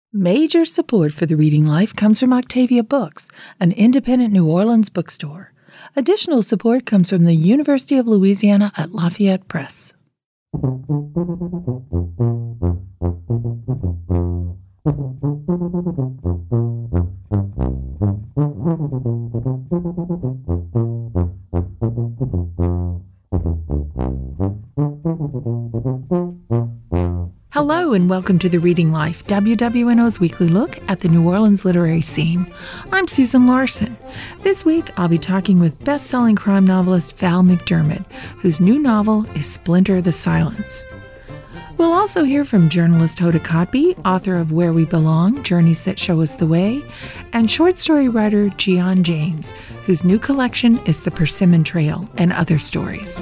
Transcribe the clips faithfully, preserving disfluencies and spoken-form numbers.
Major support for the Reading Life comes from Octavia Books, an independent New Orleans bookstore. Additional support comes from the University of Louisiana at Lafayette Press. Hello and welcome to The Reading Life, W W N O's weekly look at the New Orleans literary scene. I'm Susan Larson. This week, I'll be talking with best-selling crime novelist Val McDermid, whose new novel is Splinter the Silence. We'll also hear from journalist Hoda Kotb, author of Where We Belong, Journeys That Show Us the Way, and short story writer Gian James, whose new collection is The Persimmon Trail and Other Stories.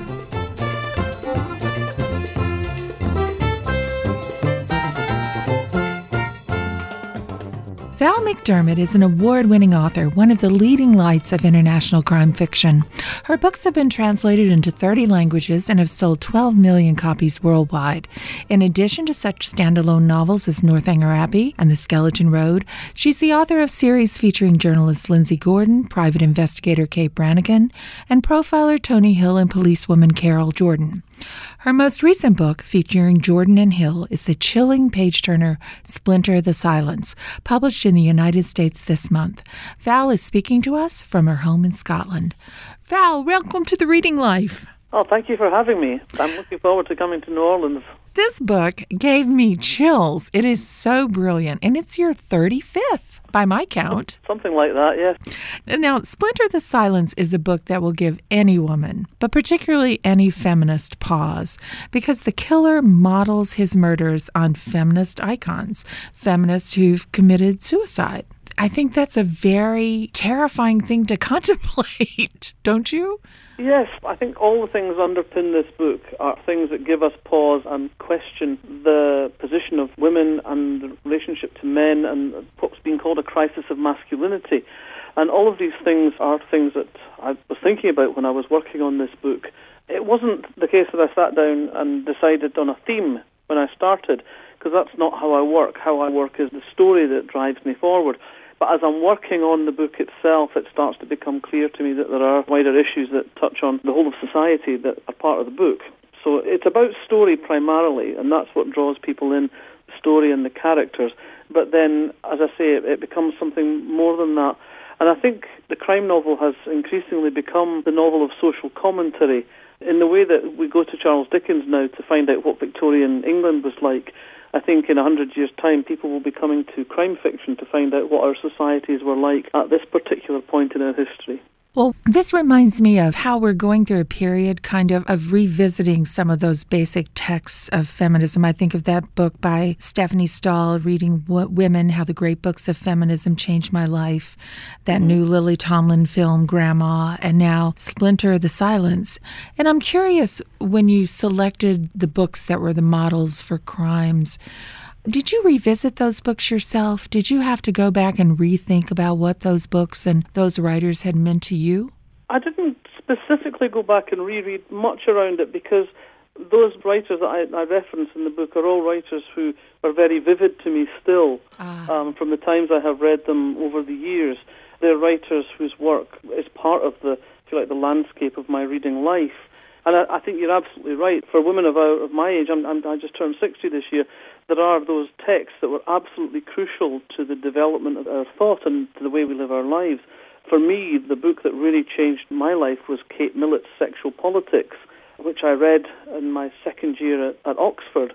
Val McDermid is an award-winning author, one of the leading lights of international crime fiction. Her books have been translated into thirty languages and have sold twelve million copies worldwide. In addition to such standalone novels as Northanger Abbey and The Skeleton Road, she's the author of series featuring journalist Lindsay Gordon, private investigator Kate Brannigan, and profiler Tony Hill and policewoman Carol Jordan. Her most recent book, featuring Jordan and Hill, is the chilling page-turner Splinter the Silence, published in the United States this month. Val is speaking to us from her home in Scotland. Val, welcome to The Reading Life. Oh, thank you for having me. I'm looking forward to coming to New Orleans. This book gave me chills. It is so brilliant, and it's your thirty-fifth, by my count. Something like that, yes. Now, Splinter the Silence is a book that will give any woman, but particularly any feminist, pause, because the killer models his murders on feminist icons, feminists who've committed suicide. I think that's a very terrifying thing to contemplate, don't you? Yes, I think all the things underpin this book are things that give us pause and question the position of women and the relationship to men and what's been called a crisis of masculinity. And all of these things are things that I was thinking about when I was working on this book. It wasn't the case that I sat down and decided on a theme when I started, because that's not how I work. How I work is the story that drives me forward. But as I'm working on the book itself, it starts to become clear to me that there are wider issues that touch on the whole of society that are part of the book. So it's about story primarily, and that's what draws people in, the story and the characters. But then, as I say, it, it becomes something more than that. And I think the crime novel has increasingly become the novel of social commentary in the way that we go to Charles Dickens now to find out what Victorian England was like. I think in a hundred years' time, people will be coming to crime fiction to find out what our societies were like at this particular point in our history. Well, this reminds me of how we're going through a period kind of of revisiting some of those basic texts of feminism. I think of that book by Stephanie Stahl, Reading Women, How the Great Books of Feminism Changed My Life, that mm-hmm. new Lily Tomlin film, Grandma, and now Splinter the Silence. And I'm curious, when you selected the books that were the models for crimes, did you revisit those books yourself? Did you have to go back and rethink about what those books and those writers had meant to you? I didn't specifically go back and reread much around it because those writers that I, I reference in the book are all writers who are very vivid to me still ah. um, from the times I have read them over the years. They're writers whose work is part of the, if you like, the landscape of my reading life. And I, I think you're absolutely right. For women of, our, of my age, I'm, I'm, I just turned sixty this year, there are those texts that were absolutely crucial to the development of our thought and to the way we live our lives. For me, the book that really changed my life was Kate Millett's Sexual Politics, which I read in my second year at, at Oxford.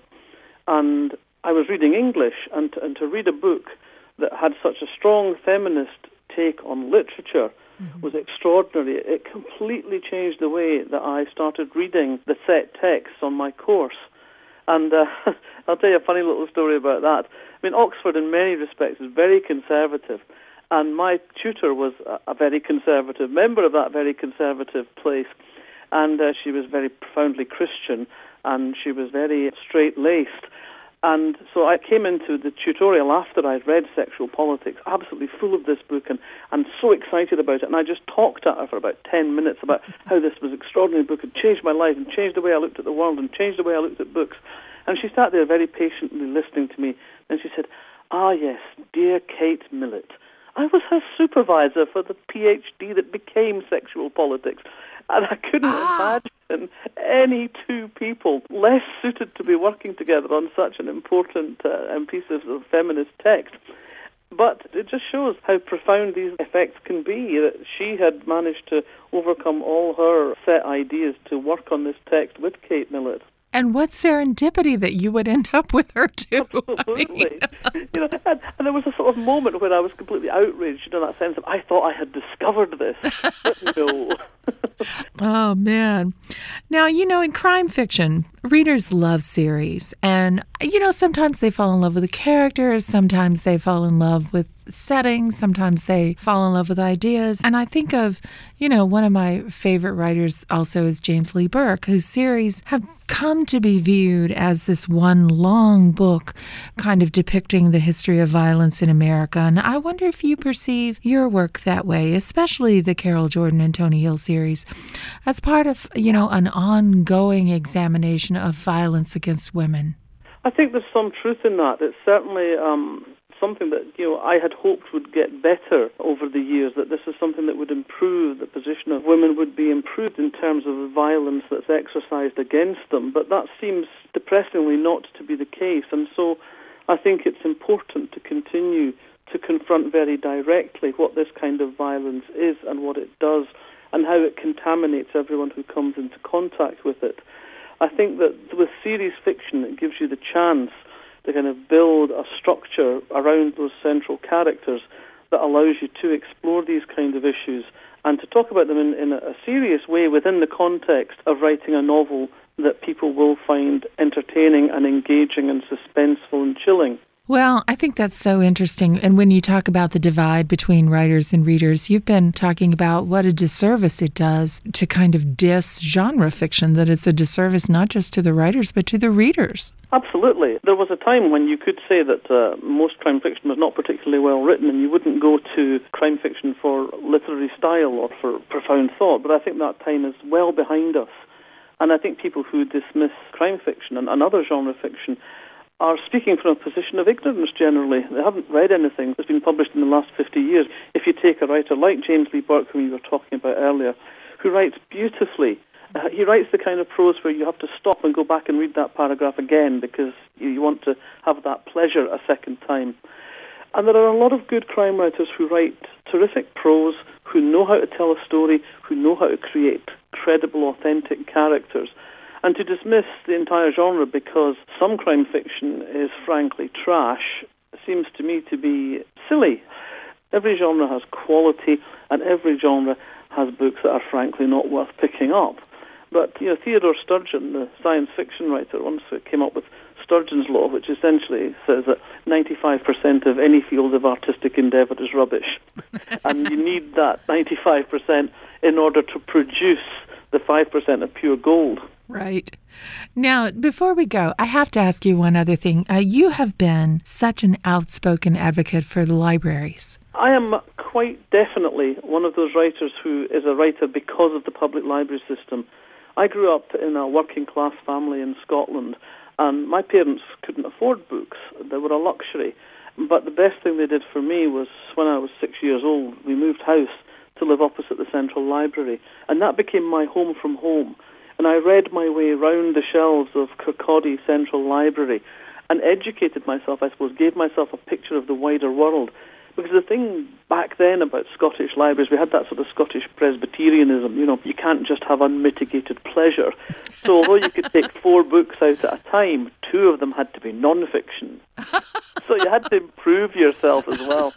And I was reading English, and to, and to read a book that had such a strong feminist take on literature mm-hmm. was extraordinary. It completely changed the way that I started reading the set texts on my course. And uh, I'll tell you a funny little story about that. I mean, Oxford in many respects is very conservative, and my tutor was a, a very conservative member of that very conservative place, and uh, she was very profoundly Christian, and she was very straight-laced. And so I came into the tutorial after I'd read Sexual Politics, absolutely full of this book and, and so excited about it. And I just talked at her for about ten minutes about how this was an extraordinary book and changed my life and changed the way I looked at the world and changed the way I looked at books. And she sat there very patiently listening to me. And she said, Ah, yes, dear Kate Millett. I was her supervisor for the PhD that became Sexual Politics, and I couldn't ah. imagine any two people less suited to be working together on such an important uh, piece of, of feminist text. But it just shows how profound these effects can be, that she had managed to overcome all her set ideas to work on this text with Kate Millett. And what serendipity that you would end up with her, too. Absolutely. I mean. you know, and, and there was a sort of moment where I was completely outraged, you know, that sense of, I thought I had discovered this. But no. Oh, man. Now, you know, in crime fiction, readers love series. And, you know, sometimes they fall in love with the characters. Sometimes they fall in love with settings. Sometimes they fall in love with ideas. And I think of, you know, one of my favorite writers also is James Lee Burke, whose series have come to be viewed as this one long book kind of depicting the history of violence in America. And I wonder if you perceive your work that way, especially the Carol Jordan and Tony Hill series, as part of, you know, an ongoing examination of violence against women. I think there's some truth in that. It's certainly um, something that, you know, I had hoped would get better over the years, that this is something that would improve, the position of women would be improved in terms of the violence that's exercised against them. But that seems depressingly not to be the case. And so I think it's important to continue to confront very directly what this kind of violence is and what it does and how it contaminates everyone who comes into contact with it. I think that with series fiction, it gives you the chance to kind of build a structure around those central characters that allows you to explore these kind of issues and to talk about them in, in a serious way within the context of writing a novel that people will find entertaining and engaging and suspenseful and chilling. Well, I think that's so interesting. And when you talk about the divide between writers and readers, you've been talking about what a disservice it does to kind of diss genre fiction, that it's a disservice not just to the writers, but to the readers. Absolutely. There was a time when you could say that uh, most crime fiction was not particularly well written, and you wouldn't go to crime fiction for literary style or for profound thought. But I think that time is well behind us. And I think people who dismiss crime fiction and, and other genre fiction are speaking from a position of ignorance generally. They haven't read anything that's been published in the last fifty years. If you take a writer like James Lee Burke, whom you were talking about earlier, who writes beautifully, uh, he writes the kind of prose where you have to stop and go back and read that paragraph again because you, you want to have that pleasure a second time. And there are a lot of good crime writers who write terrific prose, who know how to tell a story, who know how to create credible, authentic characters. And to dismiss the entire genre because some crime fiction is frankly trash seems to me to be silly. Every genre has quality, and every genre has books that are frankly not worth picking up. But, you know, Theodore Sturgeon, the science fiction writer, once came up with Sturgeon's Law, which essentially says that ninety-five percent of any field of artistic endeavour is rubbish. And you need that ninety-five percent in order to produce the five percent of pure gold. Right. Now, before we go, I have to ask you one other thing. Uh, you have been such an outspoken advocate for the libraries. I am quite definitely one of those writers who is a writer because of the public library system. I grew up in a working-class family in Scotland, and my parents couldn't afford books. They were a luxury. But the best thing they did for me was when I was six years old, we moved house to live opposite the Central Library, and that became my home from home. And I read my way round the shelves of Kirkcaldy Central Library and educated myself, I suppose, gave myself a picture of the wider world. Because the thing back then about Scottish libraries, we had that sort of Scottish Presbyterianism, you know, you can't just have unmitigated pleasure. So although you could take four books out at a time, two of them had to be non-fiction. So you had to improve yourself as well.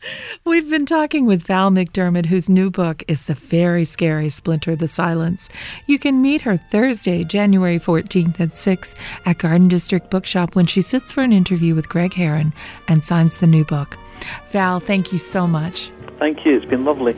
We've been talking with Val McDermid, whose new book is The Very Scary Splinter the Silence. You can meet her Thursday, January fourteenth at six at Garden District Bookshop when she sits for an interview with Greg Herron and signs the new book. Val, thank you so much. Thank you. It's been lovely.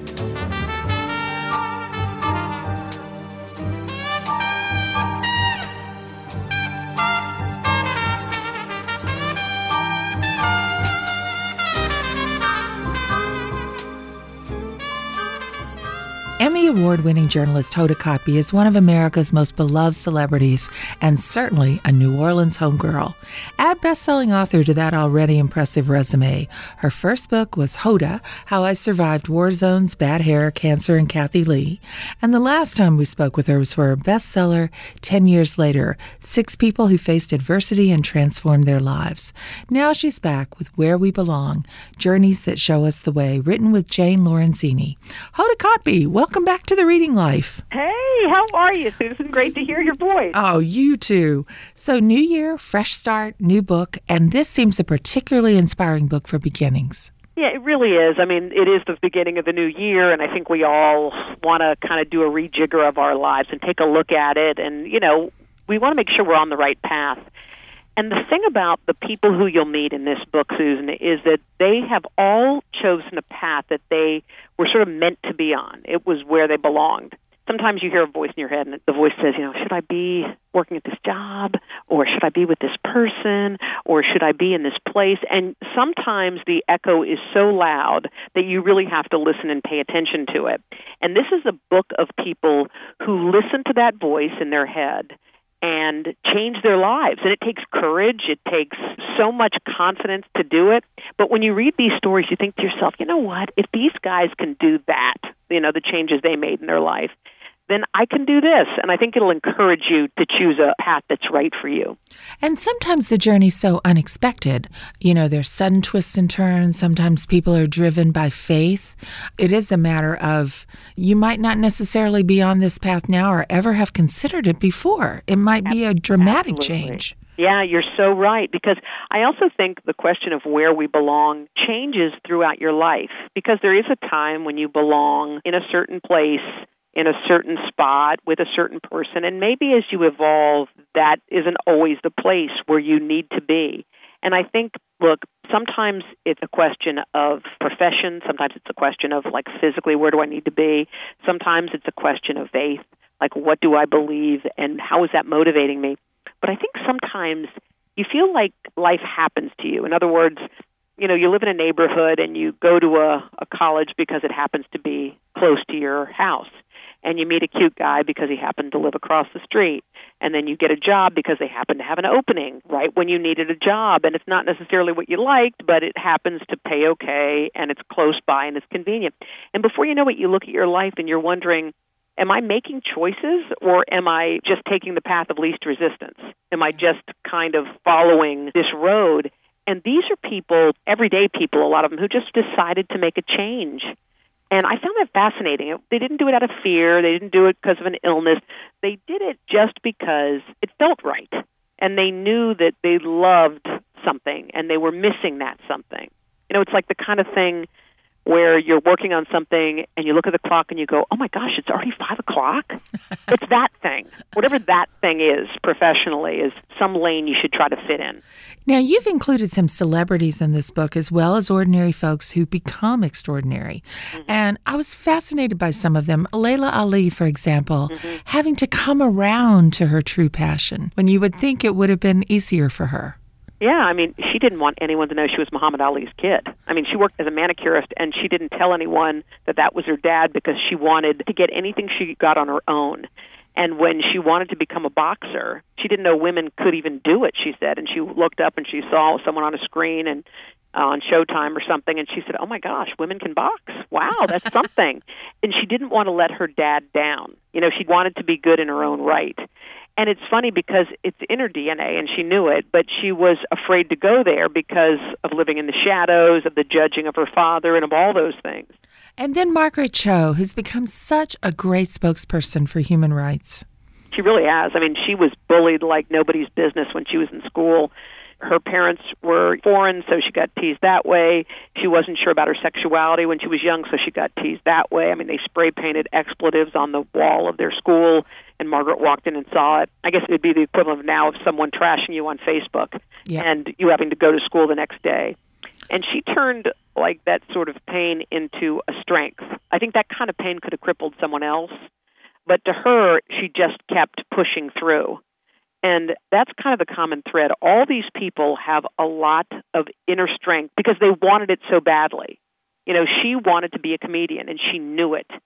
Emmy Award-winning journalist Hoda Kotb is one of America's most beloved celebrities and certainly a New Orleans homegirl. Add best-selling author to that already impressive resume. Her first book was Hoda, How I Survived War Zones, Bad Hair, Cancer, and Kathy Lee. And the last time we spoke with her was for her bestseller, Ten Years Later, Six People Who Faced Adversity and Transformed Their Lives. Now she's back with Where We Belong, Journeys That Show Us the Way, written with Jane Lorenzini. Hoda Kotb, welcome back to The Reading Life. Hey, how are you, Susan? Great to hear your voice. Oh, you too. So new year, fresh start, new book, and this seems a particularly inspiring book for beginnings. Yeah, it really is. I mean, it is the beginning of the new year, and I think we all want to kind of do a rejigger of our lives and take a look at it, and, you know, we want to make sure we're on the right path. And the thing about the people who you'll meet in this book, Susan, is that they have all chosen a path that they were sort of meant to be on. It was where they belonged. Sometimes you hear a voice in your head, and the voice says, you know, should I be working at this job, or should I be with this person, or should I be in this place? And sometimes the echo is so loud that you really have to listen and pay attention to it. And this is a book of people who listen to that voice in their head and change their lives. And it takes courage. It takes so much confidence to do it. But when you read these stories, you think to yourself, you know what? If these guys can do that, you know, the changes they made in their life, then I can do this. And I think it'll encourage you to choose a path that's right for you. And sometimes the journey's so unexpected. You know, there's sudden twists and turns. Sometimes people are driven by faith. It is a matter of you might not necessarily be on this path now or ever have considered it before. It might be a dramatic Absolutely. change. Yeah, you're so right, because I also think the question of where we belong changes throughout your life, because there is a time when you belong in a certain place, in a certain spot, with a certain person, and maybe as you evolve, that isn't always the place where you need to be. And I think, look, sometimes it's a question of profession, sometimes it's a question of, like, physically, where do I need to be? Sometimes it's a question of faith, like, what do I believe, and how is that motivating me? But I think sometimes you feel like life happens to you. In other words, you know, you live in a neighborhood and you go to a, a college because it happens to be close to your house. And you meet a cute guy because he happened to live across the street. And then you get a job because they happen to have an opening right when you needed a job. And it's not necessarily what you liked, but it happens to pay okay, and it's close by and it's convenient. And before you know it, you look at your life and you're wondering, am I making choices, or am I just taking the path of least resistance? Am I just kind of following this road? And these are people, everyday people, a lot of them, who just decided to make a change. And I found that fascinating. They didn't do it out of fear. They didn't do it because of an illness. They did it just because it felt right. And they knew that they loved something, and they were missing that something. You know, it's like the kind of thing where you're working on something and you look at the clock and you go, oh my gosh, it's already five o'clock? It's that thing. Whatever that thing is professionally is some lane you should try to fit in. Now, you've included some celebrities in this book as well as ordinary folks who become extraordinary. Mm-hmm. And I was fascinated by some of them. Laila Ali, for example, mm-hmm. having to come around to her true passion when you would think it would have been easier for her. Yeah, I mean, she didn't want anyone to know she was Muhammad Ali's kid. I mean, she worked as a manicurist, and she didn't tell anyone that that was her dad because she wanted to get anything she got on her own. And when she wanted to become a boxer, she didn't know women could even do it, she said. And she looked up and she saw someone on a screen and uh, on Showtime or something, and she said, oh my gosh, women can box. Wow, that's something. And she didn't want to let her dad down. You know, she wanted to be good in her own right. And it's funny because it's in her D N A, and she knew it, but she was afraid to go there because of living in the shadows, of the judging of her father, and of all those things. And then Margaret Cho, who's become such a great spokesperson for human rights. She really has. I mean, she was bullied like nobody's business when she was in school. Her parents were foreign, so she got teased that way. She wasn't sure about her sexuality when she was young, so she got teased that way. I mean, they spray-painted expletives on the wall of their school, and Margaret walked in and saw it. I guess it would be the equivalent of now of someone trashing you on Facebook yeah. and you having to go to school the next day. And she turned like that sort of pain into a strength. I think that kind of pain could have crippled someone else, but to her, she just kept pushing through. And that's kind of the common thread. All these people have a lot of inner strength because they wanted it so badly. You know, she wanted to be a comedian, and she knew it.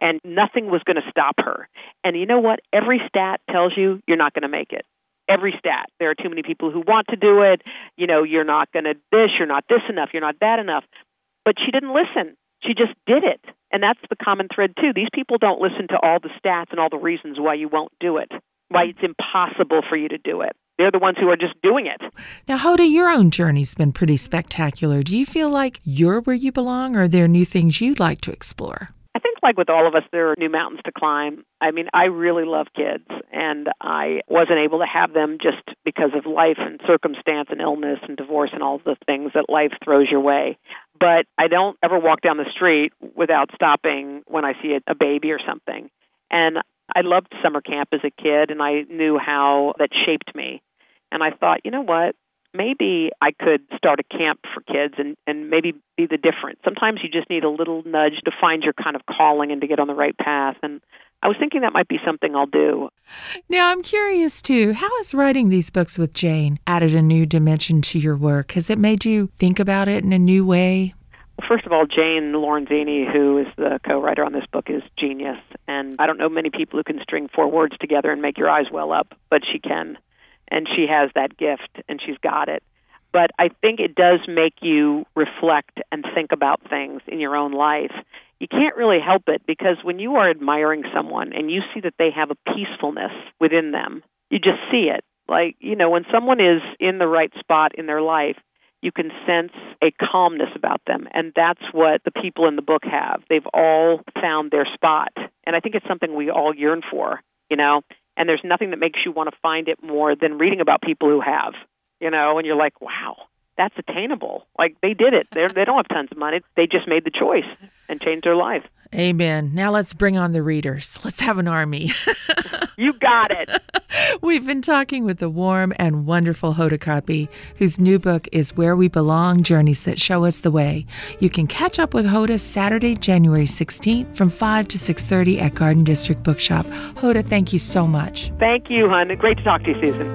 and nothing was going to stop her. And you know what? Every stat tells you you're not going to make it. Every stat. There are too many people who want to do it. You know, you're not going to this, you're not this enough, you're not that enough. But she didn't listen. She just did it. And that's the common thread, too. These people don't listen to all the stats and all the reasons why you won't do it, why it's impossible for you to do it. They're the ones who are just doing it. Now, Hoda, your own journey's been pretty spectacular. Do you feel like you're where you belong, or are there new things you'd like to explore? I think like with all of us, there are new mountains to climb. I mean, I really love kids, and I wasn't able to have them just because of life and circumstance and illness and divorce and all the things that life throws your way. But I don't ever walk down the street without stopping when I see a, a baby or something. And I loved summer camp as a kid, and I knew how that shaped me. And I thought, you know what? Maybe I could start a camp for kids and, and maybe be the difference. Sometimes you just need a little nudge to find your kind of calling and to get on the right path. And I was thinking that might be something I'll do. Now, I'm curious, too, how has writing these books with Jane added a new dimension to your work? Has it made you think about it in a new way? Well, first of all, Jane Lorenzini, who is the co-writer on this book, is genius. And I don't know many people who can string four words together and make your eyes well up, but she can. And she has that gift, and she's got it. But I think it does make you reflect and think about things in your own life. You can't really help it, because when you are admiring someone and you see that they have a peacefulness within them, you just see it. Like, you know, when someone is in the right spot in their life, you can sense a calmness about them. And that's what the people in the book have. They've all found their spot. And I think it's something we all yearn for, you know. And there's nothing that makes you want to find it more than reading about people who have, you know, and you're like, wow, that's attainable. Like, they did it. They're, they don't have tons of money. They just made the choice and changed their life. Amen. Now let's bring on the readers. Let's have an army. You got it. We've been talking with the warm and wonderful Hoda Kotb, whose new book is Where We Belong, Journeys That Show Us the Way. You can catch up with Hoda Saturday, January sixteenth from five to six thirty at Garden District Bookshop. Hoda, thank you so much. Thank you, hon. Great to talk to you, Susan.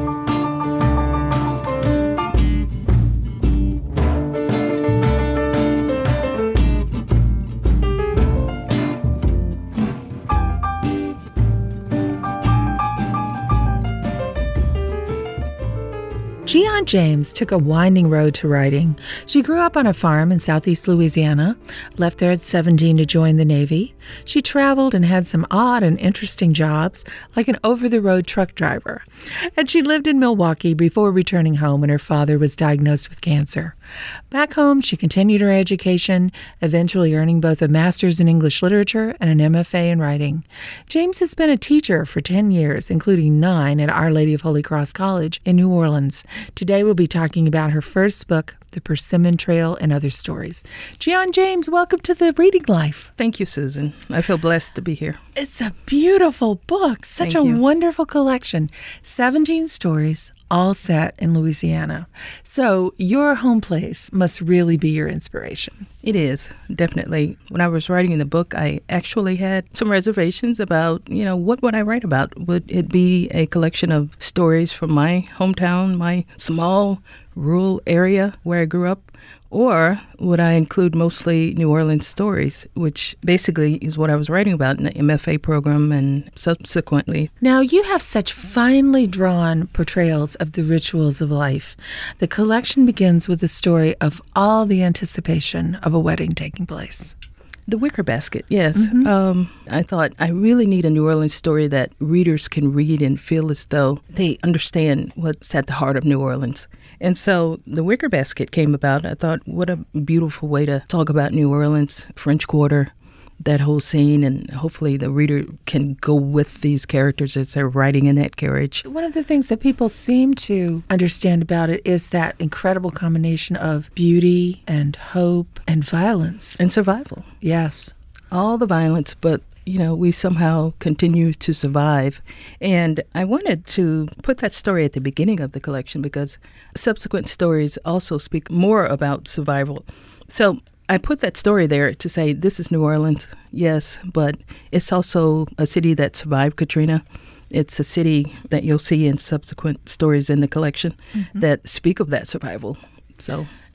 Jian James took a winding road to writing. She grew up on a farm in southeast Louisiana, left there at seventeen to join the Navy. She traveled and had some odd and interesting jobs, like an over-the-road truck driver. And she lived in Milwaukee before returning home when her father was diagnosed with cancer. Back home, she continued her education, eventually earning both a master's in English literature and an M F A in writing. James has been a teacher for ten years, including nine at Our Lady of Holy Cross College in New Orleans. Today we'll be talking about her first book, The Persimmon Trail and Other Stories. Jian James, welcome to the Reading Life. Thank you, Susan. I feel blessed to be here. It's a beautiful book. Such Thank a you. wonderful collection. seventeen stories, all set in Louisiana. So your home place must really be your inspiration. It is, definitely. When I was writing the book, I actually had some reservations about, you know, what would I write about? Would it be a collection of stories from my hometown, my small rural area where I grew up? Or would I include mostly New Orleans stories, which basically is what I was writing about in the M F A program and subsequently. Now, you have such finely drawn portrayals of the rituals of life. The collection begins with the story of all the anticipation of a wedding taking place. The Wicker Basket, yes. Mm-hmm. Um, I thought I really need a New Orleans story that readers can read and feel as though they understand what's at the heart of New Orleans. And so The Wicker Basket came about. I thought, what a beautiful way to talk about New Orleans, French Quarter, that whole scene, and hopefully the reader can go with these characters as they're riding in that carriage. One of the things that people seem to understand about it is that incredible combination of beauty and hope and violence. And survival. Yes. All the violence, but, you know, we somehow continue to survive. And I wanted to put that story at the beginning of the collection because subsequent stories also speak more about survival. So I put that story there to say this is New Orleans, yes, but it's also a city that survived Katrina. It's a city that you'll see in subsequent stories in the collection mm-hmm. that speak of that survival. So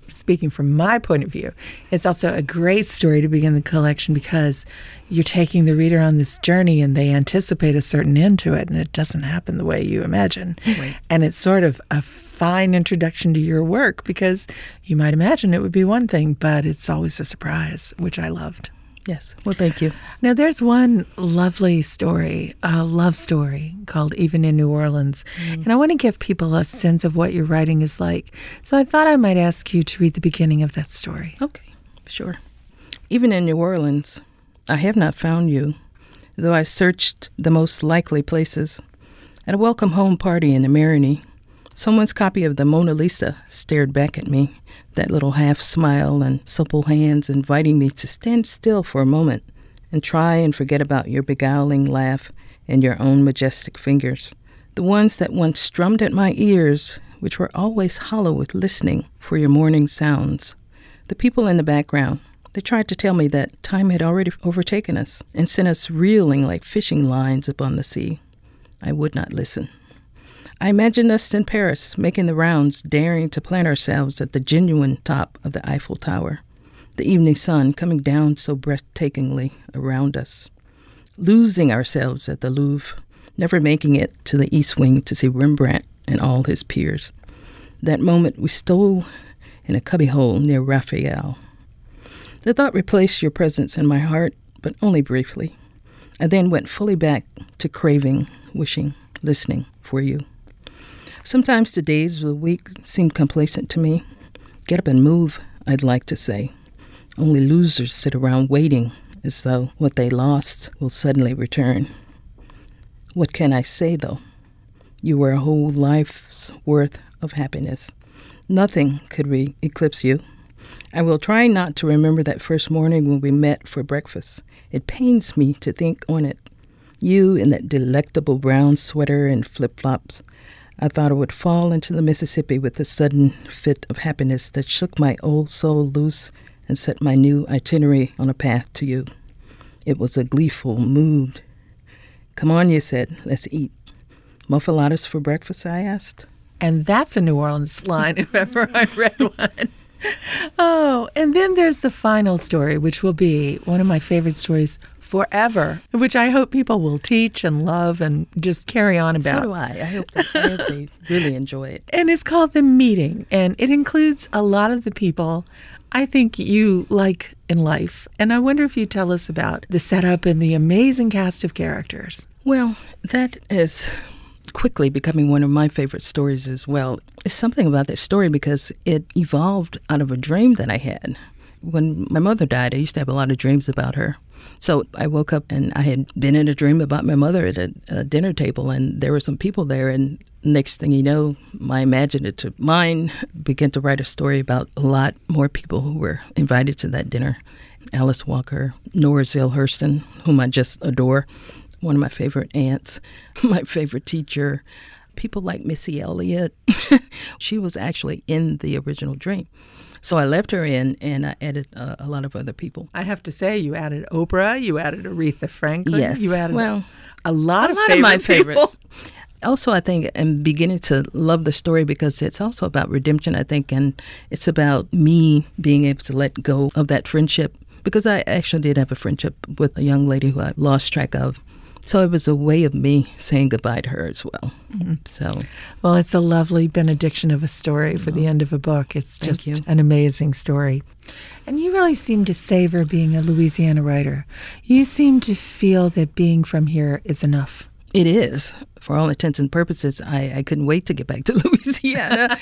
speaking from my point of view, it's also a great story to begin the collection because you're taking the reader on this journey and they anticipate a certain end to it, and it doesn't happen the way you imagine. Right. And it's sort of a fine introduction to your work because you might imagine it would be one thing, but it's always a surprise, which I loved. Yes. Well, thank you. Now, there's one lovely story, a love story called Even in New Orleans. Mm. And I want to give people a sense of what your writing is like. So I thought I might ask you to read the beginning of that story. Okay, sure. Even in New Orleans, I have not found you, though I searched the most likely places. At a welcome home party in the Marigny, someone's copy of the Mona Lisa stared back at me, that little half smile and supple hands inviting me to stand still for a moment and try and forget about your beguiling laugh and your own majestic fingers, the ones that once strummed at my ears, which were always hollow with listening for your morning sounds. The people in the background, they tried to tell me that time had already overtaken us and sent us reeling like fishing lines upon the sea. I would not listen. I imagined us in Paris, making the rounds, daring to plant ourselves at the genuine top of the Eiffel Tower, the evening sun coming down so breathtakingly around us, losing ourselves at the Louvre, never making it to the East Wing to see Rembrandt and all his peers. That moment we stole in a cubbyhole near Raphael. The thought replaced your presence in my heart, but only briefly. I then went fully back to craving, wishing, listening for you. Sometimes the days of the week seem complacent to me. Get up and move, I'd like to say. Only losers sit around waiting as though what they lost will suddenly return. What can I say, though? You were a whole life's worth of happiness. Nothing could re- eclipse you. I will try not to remember that first morning when we met for breakfast. It pains me to think on it. You in that delectable brown sweater and flip-flops. I thought I would fall into the Mississippi with a sudden fit of happiness that shook my old soul loose and set my new itinerary on a path to you. It was a gleeful mood. Come on, you said, let's eat. Muffulettas for breakfast, I asked. And that's a New Orleans line, if ever I read one. Oh, and then there's the final story, which will be one of my favorite stories forever, which I hope people will teach and love and just carry on about. So do I. I hope, that, I hope they really enjoy it. And it's called The Meeting, and it includes a lot of the people I think you like in life. And I wonder if you tell us about the setup and the amazing cast of characters. Well, that is quickly becoming one of my favorite stories as well. It's something about that story because it evolved out of a dream that I had. When my mother died, I used to have a lot of dreams about her. So I woke up and I had been in a dream about my mother at a, a dinner table, and there were some people there, and next thing you know, my imaginative mind began to write a story about a lot more people who were invited to that dinner. Alice Walker, Nora Zale Hurston, whom I just adore, one of my favorite aunts, my favorite teacher, people like Missy Elliott. She was actually in the original dream. So I left her in, and I added uh, a lot of other people. I have to say, you added Oprah, you added Aretha Franklin. Yes. You added well, a, a lot, a of, lot favorite of my people. favorites. Also, I think I'm beginning to love the story because it's also about redemption, I think, and it's about me being able to let go of that friendship, because I actually did have a friendship with a young lady who I lost track of. So it was a way of me saying goodbye to her as well. Mm-hmm. So, well, it's a lovely benediction of a story for oh, the end of a book. It's just an amazing story. And you really seem to savor being a Louisiana writer. You seem to feel that being from here is enough. It is. For all intents and purposes, I, I couldn't wait to get back to Louisiana.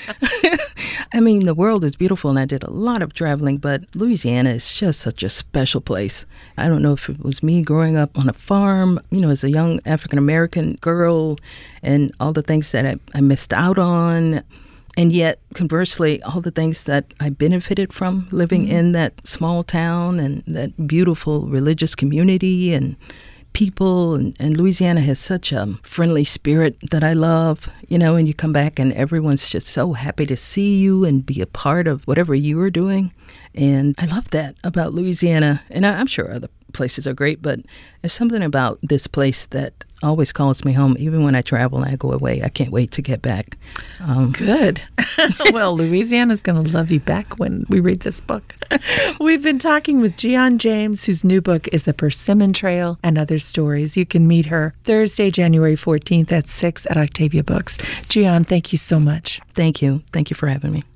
I mean, the world is beautiful, and I did a lot of traveling, but Louisiana is just such a special place. I don't know if it was me growing up on a farm, you know, as a young African-American girl, and all the things that I, I missed out on, and yet, conversely, all the things that I benefited from living mm-hmm. in that small town and that beautiful religious community and people, and, and Louisiana has such a friendly spirit that I love, you know, and you come back and everyone's just so happy to see you and be a part of whatever you are doing. And I love that about Louisiana. And I, I'm sure other places are great, but there's something about this place that always calls me home. Even when I travel and I go away, I can't wait to get back. Um, Good. Well, Louisiana's going to love you back when we read this book. We've been talking with Jian James, whose new book is The Persimmon Trail and Other Stories. You can meet her Thursday, January fourteenth at six at Octavia Books. Jian, thank you so much. Thank you. Thank you for having me.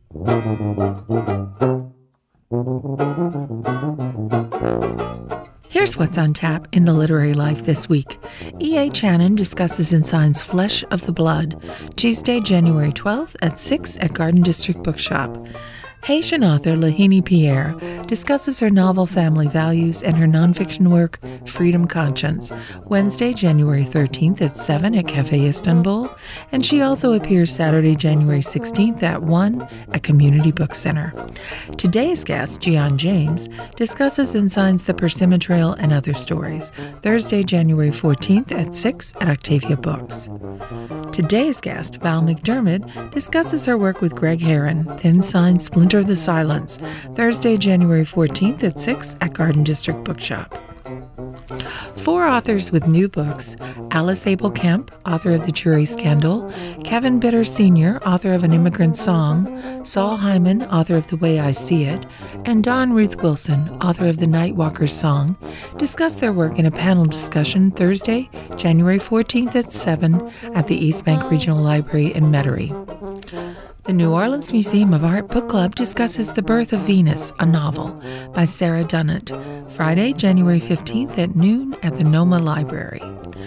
Here's what's on tap in the literary life this week. E A. Channon discusses Ensign's Flesh of the Blood, Tuesday, January twelfth at six at Garden District Bookshop. Haitian author Lahini Pierre discusses her novel Family Values and her nonfiction work Freedom Conscience, Wednesday, January thirteenth at seven at Cafe Istanbul, and she also appears Saturday, January sixteenth at one at Community Book Center. Today's guest, Jian James, discusses Ensign's The Persimmon Trail and Other Stories, Thursday, January fourteenth at six at Octavia Books. Today's guest, Val McDermott, discusses her work with Greg Herron, Thin Sign Splinter the Silence, Thursday, January fourteenth at six at Garden District Bookshop. Four authors with new books: Alice Abel Kemp, author of The Jury Scandal; Kevin Bitter Senior, author of An Immigrant Song; Saul Hyman, author of The Way I See It; and Dawn Ruth Wilson, author of The Nightwalker's Song, discuss their work in a panel discussion Thursday, January fourteenth at seven at the East Bank Regional Library in Metairie. The New Orleans Museum of Art Book Club discusses The Birth of Venus, a novel, by Sarah Dunnett, Friday, January fifteenth at noon at the Noma Library.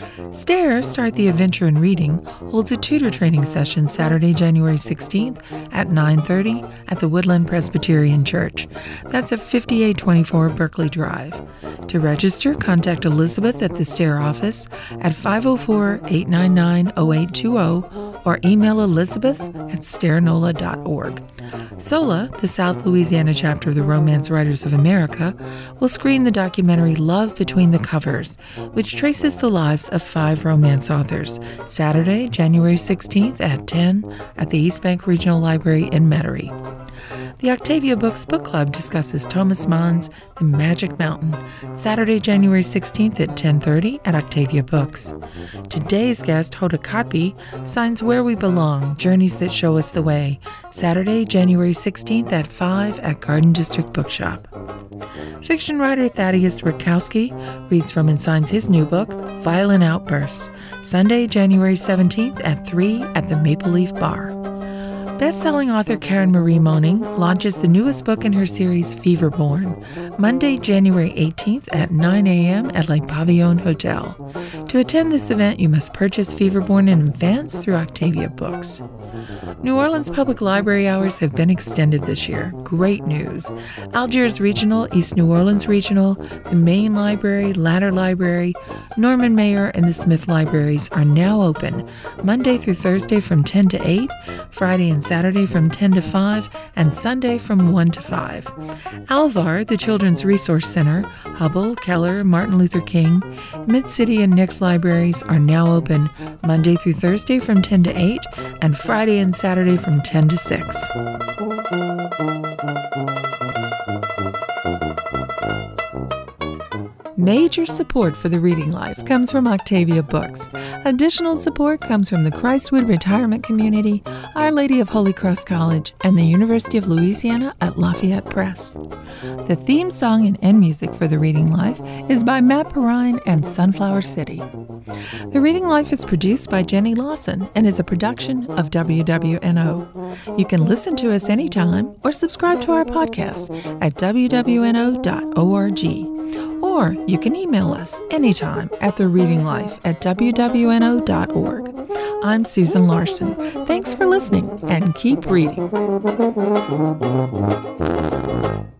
STARE, Start the Adventure in Reading, holds a tutor training session Saturday, January sixteenth at nine thirty at the Woodland Presbyterian Church. That's at fifty-eight twenty-four Berkeley Drive. To register, contact Elizabeth at the STARE office at five oh four, eight nine nine, oh eight two oh or email Elizabeth at stare nola dot org. SOLA, the South Louisiana chapter of the Romance Writers of America, will screen the documentary Love Between the Covers, which traces the lives of five romance authors, Saturday, January sixteenth at ten at the East Bank Regional Library in Metairie. The Octavia Books Book Club discusses Thomas Mann's The Magic Mountain, Saturday, January sixteenth at ten thirty at Octavia Books. Today's guest, Hoda Kotb, signs Where We Belong, Journeys That Show Us the Way, Saturday, January sixteenth at five at Garden District Bookshop. Fiction writer Thaddeus Rutkowski reads from and signs his new book, Violent Outburst, Sunday, January seventeenth at three at the Maple Leaf Bar. Best-selling author Karen Marie Moning launches the newest book in her series, Feverborn, Monday, January eighteenth at nine a.m. at Le Pavillon Hotel. To attend this event, you must purchase Feverborn in advance through Octavia Books. New Orleans Public Library hours have been extended this year. Great news. Algiers Regional, East New Orleans Regional, the Main Library, Ladder Library, Norman Mayer, and the Smith Libraries are now open Monday through Thursday from ten to eight, Friday and Saturday from ten to five, and Sunday from one to five. Alvar, the Children's Resource Center, Hubble, Keller, Martin Luther King, Mid-City, and Nick's Libraries are now open Monday through Thursday from ten to eight, and Friday and Saturday from ten to six. Major support for the reading life comes from Octavia Books. Additional support comes from the Christwood Retirement Community, Our Lady of Holy Cross College, and the University of Louisiana at Lafayette Press. The theme song and end music for The Reading Life is by Matt Perrine and Sunflower City. The Reading Life is produced by Jenny Lawson and is a production of W W N O. You can listen to us anytime or subscribe to our podcast at w w n o dot org. Or you can email us anytime at thereadinglife at w w n o dot org. I'm Susan Larson. Thanks for listening and keep reading.